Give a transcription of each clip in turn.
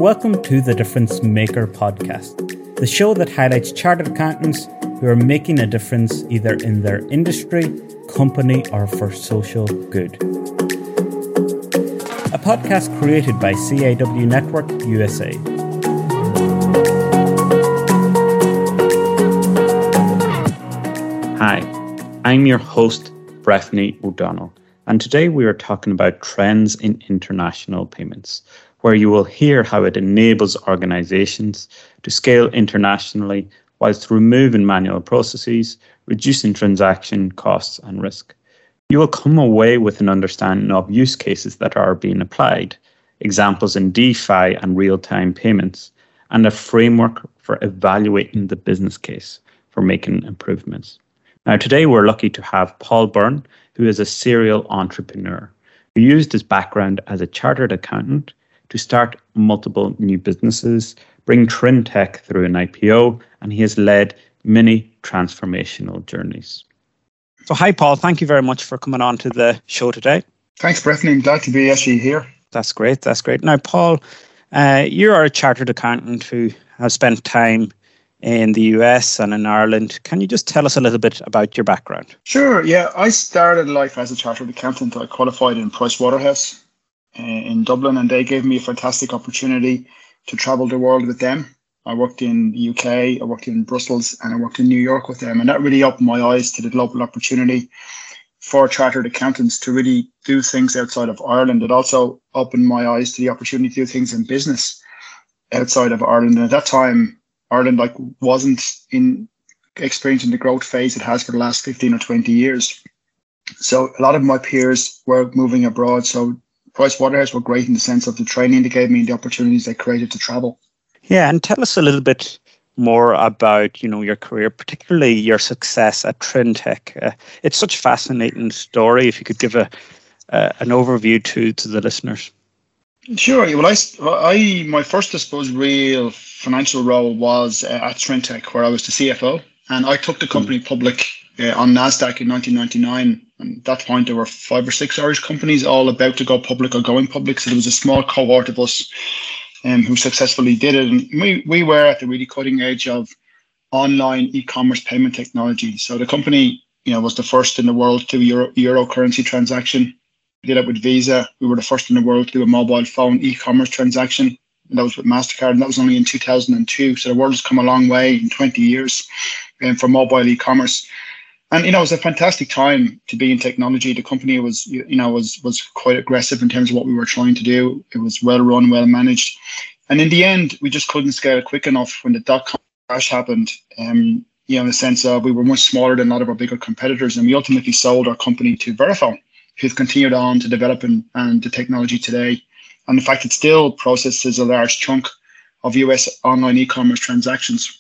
Welcome to the Difference Maker podcast, the show that highlights chartered accountants who are making a difference either in their industry, company, or for social good. A podcast created by CAW Network USA. Hi, I'm your host, Breffney O'Donnell, and today we are talking about trends in international payments, where you will hear how it enables organizations to scale internationally whilst removing manual processes, reducing transaction costs and risk. You will come away with an understanding of use cases that are being applied, examples in DeFi and real-time payments, and a framework for evaluating the business case for making improvements. Now, today we're lucky to have Paul Byrne, who is a serial entrepreneur, who used his background as a chartered accountant to start multiple new businesses, bring Trintech through an IPO, and he has led many transformational journeys. So hi, Paul. Thank you very much for coming on to the show today. Thanks, Breffney. I'm glad to be actually here. That's great. Now, Paul, you are a chartered accountant who has spent time in the US and in Ireland. Can you just tell us a little bit about your background? Sure, yeah. I started life as a chartered accountant. I qualified in Pricewaterhouse in Dublin, and they gave me a fantastic opportunity to travel the world with them. I worked in the UK, I worked in Brussels, and I worked in New York with them. And that really opened my eyes to the global opportunity for chartered accountants to really do things outside of Ireland. It also opened my eyes to the opportunity to do things in business outside of Ireland. And at that time, Ireland wasn't in experiencing the growth phase it has for the last 15 or 20 years. So a lot of my peers were moving abroad. So Pricewaterhouse were great in the sense of the training they gave me and the opportunities they created to travel. Yeah, and tell us a little bit more about, your career, particularly your success at Trintech. It's such a fascinating story. If you could give an overview to the listeners. Sure. Well, my first, I suppose, real financial role was at Trintech, where I was the CFO, and I took the company public on NASDAQ in 1999. And at that point, there were 5 or 6 Irish companies all about to go public or going public. So there was a small cohort of us who successfully did it. And we were at the really cutting edge of online e-commerce payment technology. So the company, was the first in the world to do euro currency transaction. We did it with Visa. We were the first in the world to do a mobile phone e-commerce transaction. And that was with MasterCard. And that was only in 2002. So the world has come a long way in 20 years for mobile e-commerce. And, it was a fantastic time to be in technology. The company was quite aggressive in terms of what we were trying to do. It was well run, well managed. And in the end, we just couldn't scale it quick enough when the dot-com crash happened. In the sense of we were much smaller than a lot of our bigger competitors. And we ultimately sold our company to Verifone, who've continued on to develop and the technology today. And in fact, it still processes a large chunk of US online e-commerce transactions.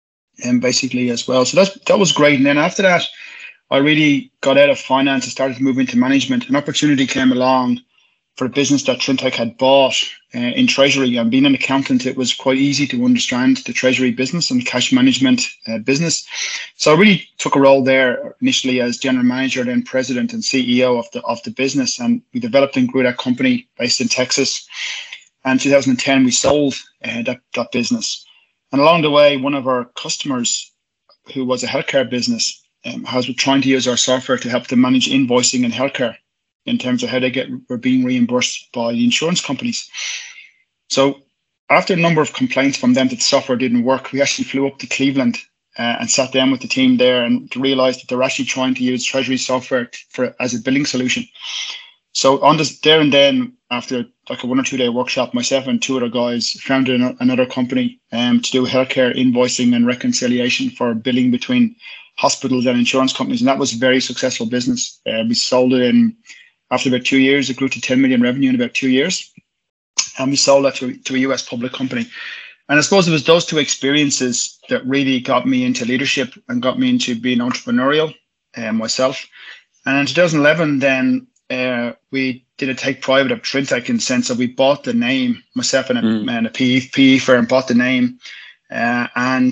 And basically as well. So that was great. And then after that, I really got out of finance and started to move into management. An opportunity came along for a business that Trintech had bought in treasury. And being an accountant, it was quite easy to understand the treasury business and cash management business. So I really took a role there initially as general manager, then president and CEO of the business. And we developed and grew that company based in Texas. And in 2010, we sold that business. And along the way, one of our customers, who was a healthcare business, has been trying to use our software to help them manage invoicing in healthcare in terms of how were being reimbursed by the insurance companies. So after a number of complaints from them that the software didn't work, we actually flew up to Cleveland and sat down with the team there and to realize that they're actually trying to use treasury software as a billing solution. So on this there and then, after like a 1 or 2 day workshop, myself and 2 other guys founded another company to do healthcare invoicing and reconciliation for billing between hospitals and insurance companies. And that was a very successful business. We sold it after about 2 years. It grew to 10 million revenue in about 2 years. And we sold that to a US public company. And I suppose it was those 2 experiences that really got me into leadership and got me into being entrepreneurial myself. And in 2011, then, we did a take private of Trintech in the sense that we bought the name, myself and a PE firm bought the name. And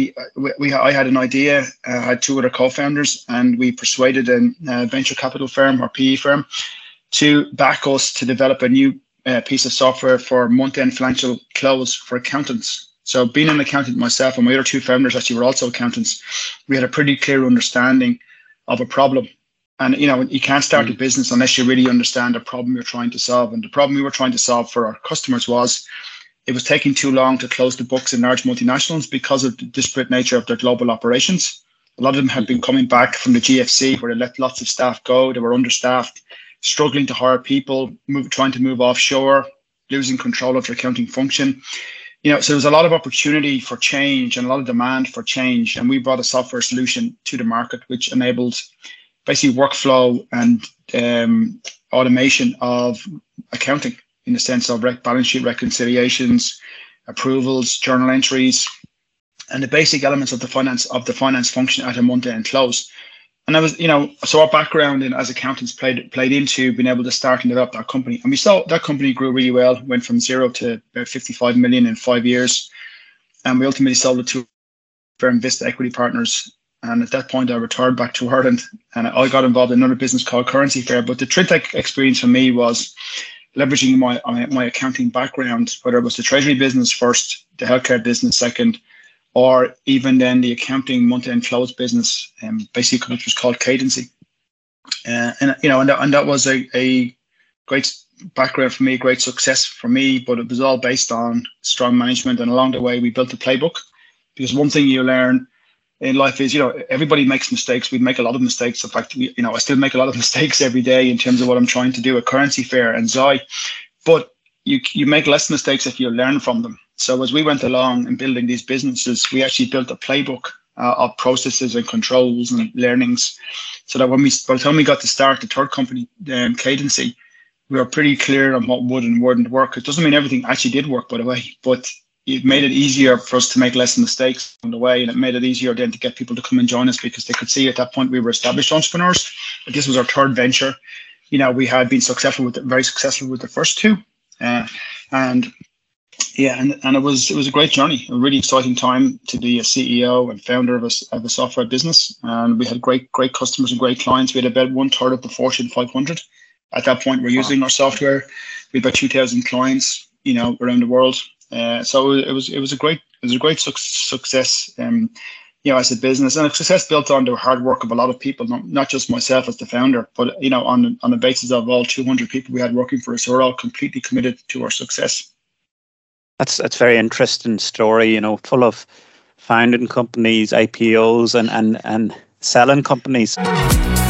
I had an idea, I had 2 other co-founders, and we persuaded a venture capital firm or PE firm to back us to develop a new piece of software for month-end financial close for accountants. So being an accountant myself, and my other two founders actually were also accountants, we had a pretty clear understanding of a problem. And, you can't start a business unless you really understand the problem you're trying to solve. And the problem we were trying to solve for our customers was it was taking too long to close the books in large multinationals because of the disparate nature of their global operations. A lot of them had been coming back from the GFC where they let lots of staff go. They were understaffed, struggling to hire people, trying to move offshore, losing control of their accounting function. So there was a lot of opportunity for change and a lot of demand for change. And we brought a software solution to the market, which enabled basically workflow and automation of accounting in the sense of balance sheet reconciliations, approvals, journal entries, and the basic elements of the finance function at a month-end close. And that was, so our background as accountants played into being able to start and develop that company. And we saw that company grew really well, went from 0 to about 55 million in 5 years. And we ultimately sold it to firm Vista Equity Partners. And at that point, I retired back to Ireland and I got involved in another business called Currency Fair. But the Trintech experience for me was leveraging my accounting background, whether it was the treasury business first, the healthcare business second, or even then the accounting month-end close business, basically which was called Cadency. And that was a great background for me, great success for me, but it was all based on strong management. And along the way, we built a playbook, because one thing you learn in life is, everybody makes mistakes. We make a lot of mistakes. In fact, I still make a lot of mistakes every day in terms of what I'm trying to do at Currency Fair and Zai. But you make less mistakes if you learn from them. So as we went along in building these businesses, we actually built a playbook of processes and controls and learnings, so that by the time we got to start the third company, Cadency, we were pretty clear on what would and wouldn't work. It doesn't mean everything actually did work, by the way, but it made it easier for us to make less mistakes on the way, and it made it easier then to get people to come and join us, because they could see at that point we were established entrepreneurs. But this was our third venture. We had been very successful with the first two, and it was a great journey, a really exciting time to be a CEO and founder of a software business. And we had great customers and great clients. We had about 1/3 of the Fortune 500 at that point were using our software. We had about 2,000 clients, around the world. So it was a great success, as a business, and a success built on the hard work of a lot of people, not just myself as the founder, but on the basis of all 200 people we had working for us, who are all completely committed to our success. That's a very interesting story, full of founding companies, IPOs, and selling companies.